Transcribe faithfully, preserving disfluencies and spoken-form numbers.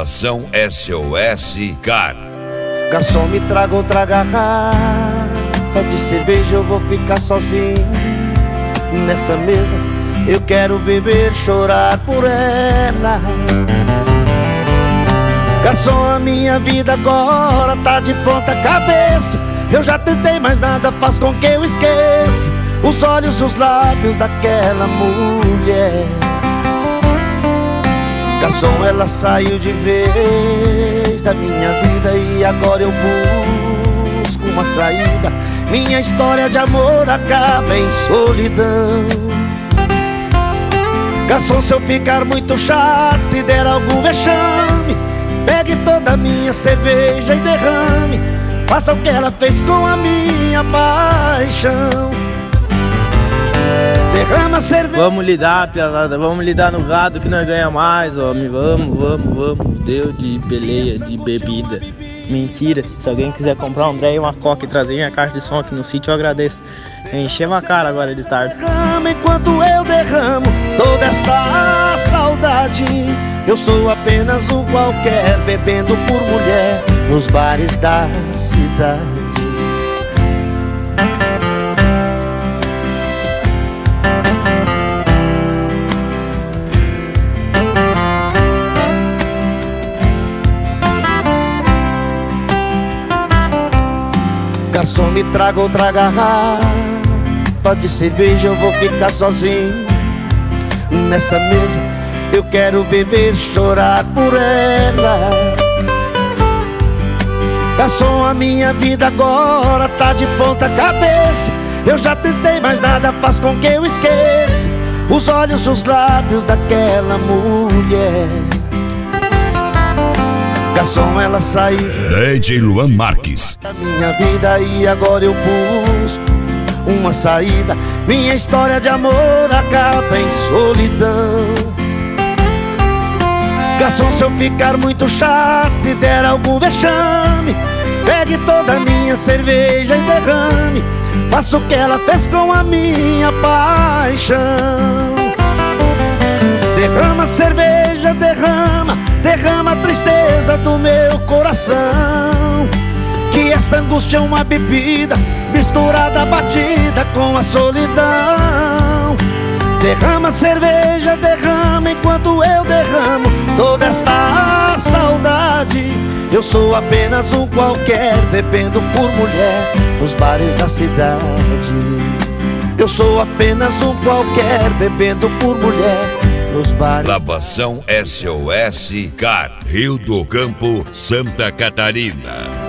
Lavação S O S Car. Garçom, me traga outra garrafa de cerveja, eu vou ficar sozinho nessa mesa. Eu quero beber, chorar por ela. Garçom, a minha vida agora tá de ponta cabeça. Eu já tentei, mas nada faz com que eu esqueça os olhos, os lábios daquela mulher. Garçom, ela saiu de vez da minha vida e agora eu busco uma saída. Minha história de amor acaba em solidão. Garçom, se eu ficar muito chato e der algum vexame, pegue toda a minha cerveja e derrame. Faça o que ela fez com a minha paixão. Derrama cerveja. Vamos lidar, piazada, vamos lidar no gado que nós ganha mais, homem. Vamos, vamos, vamos. Deu de peleia, de bebida. Mentira. Se alguém quiser comprar um André e uma coca e trazer minha caixa de som aqui no sítio, eu agradeço. Encher uma cara agora de tarde. Derrama enquanto eu derramo toda esta saudade. Eu sou apenas um qualquer, bebendo por mulher nos bares da cidade. Garçom, me traga outra garrafa de cerveja, eu vou ficar sozinho nessa mesa. Eu quero beber, chorar por ela. Garçom, a minha vida agora tá de ponta cabeça. Eu já tentei, mas nada faz com que eu esqueça os olhos, os lábios daquela mulher. Garçom, ela saiu D J Luan Marques da minha vida e agora eu busco uma saída. Minha história de amor acaba em solidão. Garçom, se eu ficar muito chato e der algum vexame, pegue toda a minha cerveja e derrame. Faça o que ela fez com a minha paixão. Derrama cerveja, derrama, derrama a tristeza do meu coração. Que essa angústia é uma bebida misturada, batida com a solidão. Derrama cerveja, derrama enquanto eu derramo toda esta saudade. Eu sou apenas um qualquer, bebendo por mulher nos bares da cidade. Eu sou apenas um qualquer, bebendo por mulher nos bares. Lavação S O S Car, Rio do Campo, Santa Catarina.